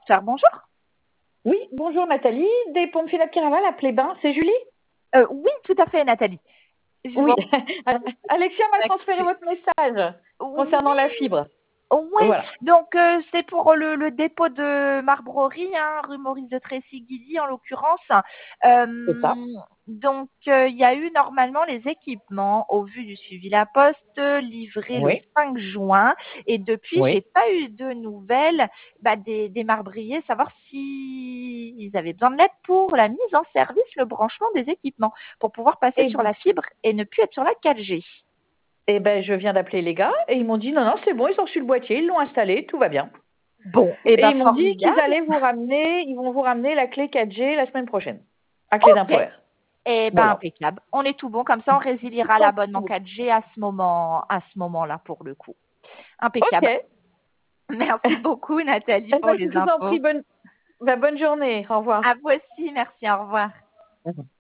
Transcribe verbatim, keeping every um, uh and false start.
Faire bonjour. Oui, bonjour Nathalie, des pompes Philippe Caraval à Plébin, c'est Julie? Euh, oui, tout à fait, Nathalie. Je Oui, vois Alexia m'a transféré l'actu. votre message concernant la Oui, fibre. ouais. Voilà, Donc euh, c'est pour le, le dépôt de Marbrerie, hein, rue Maurice de Trécy-Guilly en l'occurrence. c'est ça. Euh, donc euh, il y a eu normalement les équipements au vu du suivi La Poste livrés le Oui, cinq juin et depuis j'ai oui. pas eu de nouvelles bah, des, des marbriers, savoir si ils avaient besoin de l'aide pour la mise en service, le branchement des équipements pour pouvoir passer Et, sur la fibre et ne plus être sur la quatre G. et ben, je viens d'appeler les gars et ils m'ont dit non, non, c'est bon, ils ont reçu le boîtier, ils l'ont installé, tout va bien. Bon, et Et ben ils m'ont dit qu'ils formidable. allaient vous ramener, ils vont vous ramener la clé quatre G la semaine prochaine, à clé Ok. d'Impower. Eh ben Voilà. impeccable. On est tout bon, comme ça on résiliera Donc, l'abonnement quatre G à ce moment, à ce moment-là pour le coup. ok. Impeccable. Merci beaucoup Nathalie Eh pour ben, les je vous en infos. prie, bonne, ben, bonne journée. Au revoir. À vous aussi, merci, au revoir.